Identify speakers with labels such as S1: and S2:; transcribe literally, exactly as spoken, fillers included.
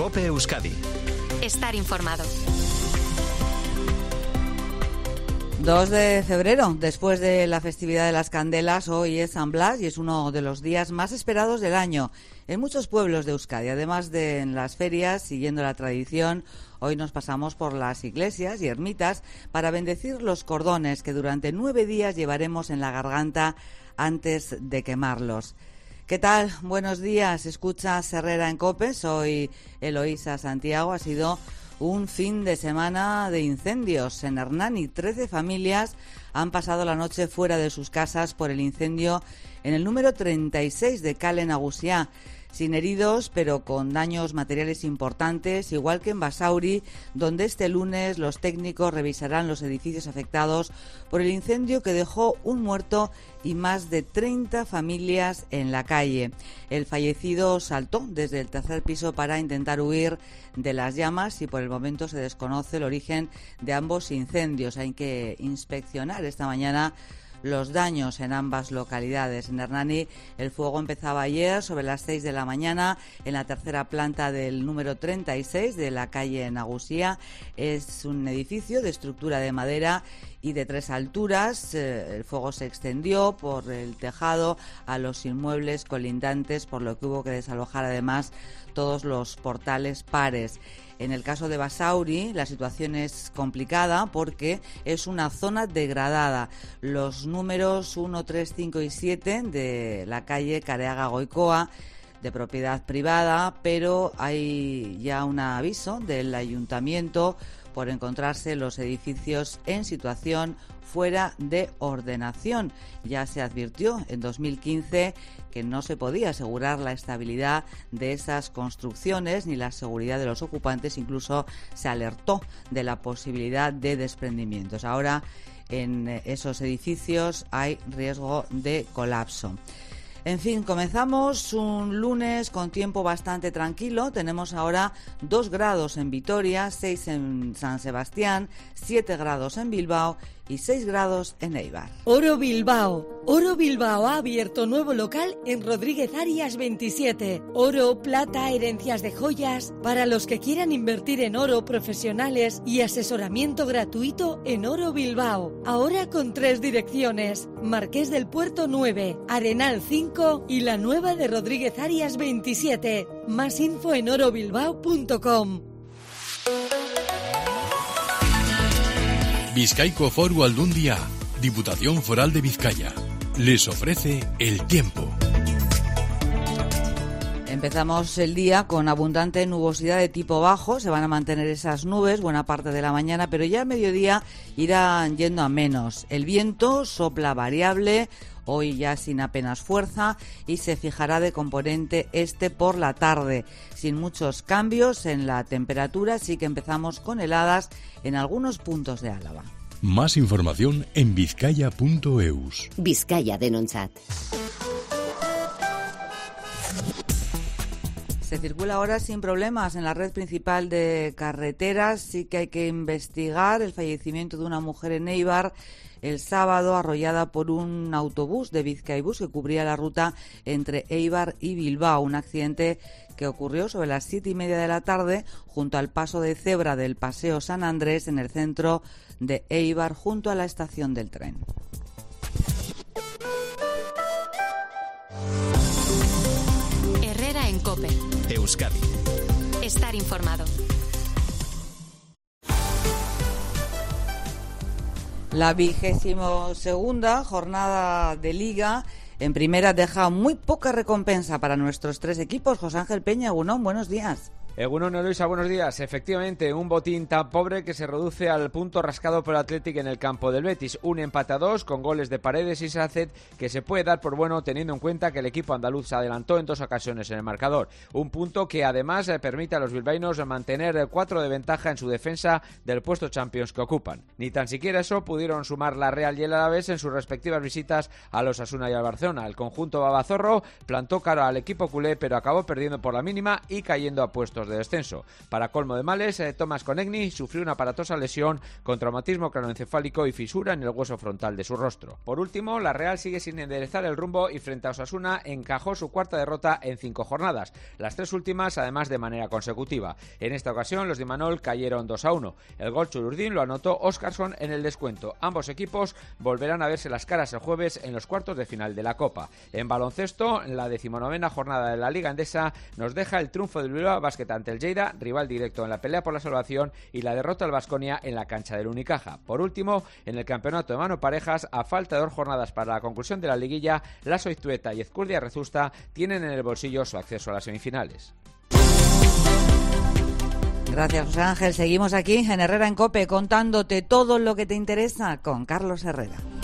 S1: COPE Euskadi.
S2: Estar informado.
S3: dos de febrero, después de la festividad de las Candelas, hoy es San Blas y es uno de los días más esperados del año en muchos pueblos de Euskadi. Además de en las ferias, siguiendo la tradición, hoy nos pasamos por las iglesias y ermitas para bendecir los cordones que durante nueve días llevaremos en la garganta antes de quemarlos. ¿Qué tal? Buenos días. Escuchas Herrera en COPE. Soy Eloísa Santiago. Ha sido un fin de semana de incendios. En Hernani, trece familias han pasado la noche fuera de sus casas por el incendio en el número treinta y seis de Kale Nagusia. Sin heridos, pero con daños materiales importantes, igual que en Basauri, donde este lunes los técnicos revisarán los edificios afectados por el incendio que dejó un muerto y más de treinta familias en la calle. El fallecido saltó desde el tercer piso para intentar huir de las llamas y por el momento se desconoce el origen de ambos incendios. Hay que inspeccionar esta mañana los daños en ambas localidades. En Hernani el fuego empezaba ayer sobre las seis de la mañana en la tercera planta del número treinta y seis de la calle Nagusia. Es un edificio de estructura de madera y de tres alturas. El fuego se extendió por el tejado a los inmuebles colindantes, por lo que hubo que desalojar además todos los portales pares. En el caso de Basauri, la situación es complicada porque es una zona degradada. Los números uno, tres, cinco y siete de la calle Careaga Goicoa, de propiedad privada, pero hay ya un aviso del ayuntamiento por encontrarse los edificios en situación fuera de ordenación. Ya se advirtió en dos mil quince que no se podía asegurar la estabilidad de esas construcciones ni la seguridad de los ocupantes. Incluso se alertó de la posibilidad de desprendimientos. Ahora en esos edificios hay riesgo de colapso. En fin, comenzamos un lunes con tiempo bastante tranquilo. Tenemos ahora dos grados en Vitoria, seis en San Sebastián, siete grados en Bilbao y seis grados en Eibar.
S4: Oro Bilbao. Oro Bilbao ha abierto nuevo local en Rodríguez Arias veintisiete. Oro, plata, herencias de joyas. Para los que quieran invertir en oro, profesionales y asesoramiento gratuito en Oro Bilbao. Ahora con tres direcciones. Marqués del Puerto nueve, Arenal cinco y la nueva de Rodríguez Arias veintisiete. Más info en oro bilbao punto com.
S5: Bizkaiko Foru Aldundia, Diputación Foral de Vizcaya, les ofrece el tiempo.
S3: Empezamos el día con abundante nubosidad de tipo bajo. Se van a mantener esas nubes buena parte de la mañana, pero ya a mediodía irán yendo a menos. El viento sopla variable, hoy ya sin apenas fuerza, y se fijará de componente este por la tarde. Sin muchos cambios en la temperatura, sí que empezamos con heladas en algunos puntos de Álava.
S5: Más información en bizkaia punto eus.
S6: Vizcaya Denontzat.
S3: Se circula ahora sin problemas en la red principal de carreteras. Sí que hay que investigar el fallecimiento de una mujer en Eibar el sábado, arrollada por un autobús de Bizkaibus que cubría la ruta entre Eibar y Bilbao. Un accidente que ocurrió sobre las siete y media de la tarde junto al paso de cebra del Paseo San Andrés en el centro de Eibar, junto a la estación del tren.
S2: Herrera en COPE
S1: Euskadi.
S2: Estar informado.
S3: La vigésimo segunda jornada de Liga en primera deja muy poca recompensa para nuestros tres equipos. José Ángel Peña, Egunon, buenos días.
S7: Egunon, Eloísa, buenos días. Efectivamente, un botín tan pobre que se reduce al punto rascado por el Athletic en el campo del Betis. Un empate a dos con goles de Paredes y Sacet que se puede dar por bueno teniendo en cuenta que el equipo andaluz se adelantó en dos ocasiones en el marcador. Un punto que además permite a los bilbaínos mantener cuatro de ventaja en su defensa del puesto Champions que ocupan. Ni tan siquiera eso pudieron sumar la Real y el Alavés en sus respectivas visitas a los Osasuna y al Barcelona. El conjunto babazorro plantó cara al equipo culé, pero acabó perdiendo por la mínima y cayendo a puestos puestos de descenso. Para colmo de males, eh, Tomás Konechny sufrió una aparatosa lesión con traumatismo craneoencefálico y fisura en el hueso frontal de su rostro. Por último, la Real sigue sin enderezar el rumbo y frente a Osasuna encajó su cuarta derrota en cinco jornadas, las tres últimas además de manera consecutiva. En esta ocasión los de Imanol cayeron dos a uno. El gol Chururdín lo anotó Óscarson en el descuento. Ambos equipos volverán a verse las caras el jueves en los cuartos de final de la Copa. En baloncesto, la decimonovena jornada de la Liga Endesa nos deja el triunfo del Bilbao Basket ante el Lleida, rival directo en la pelea por la salvación, y la derrota al Baskonia en la cancha del Unicaja. Por último, en el campeonato de mano parejas, a falta de dos jornadas para la conclusión de la liguilla, Laso Iztueta y Ezcurdia Rezusta tienen en el bolsillo su acceso a las semifinales.
S3: Gracias, José Ángel. Seguimos aquí en Herrera en COPE contándote todo lo que te interesa con Carlos Herrera.